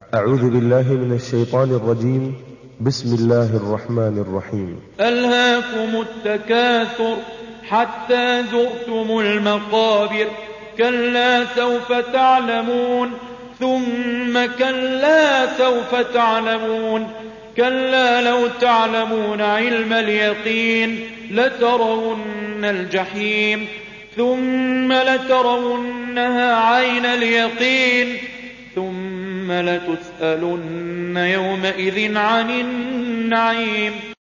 أعوذ بالله من الشيطان الرجيم. بسم الله الرحمن الرحيم. ألهاكم التكاثر حتى زرتم المقابر كلا سوف تعلمون ثم كلا سوف تعلمون كلا لو تعلمون علم اليقين لترون الجحيم ثم لترونها عين اليقين ثم لتسألن يومئذ عن النعيم.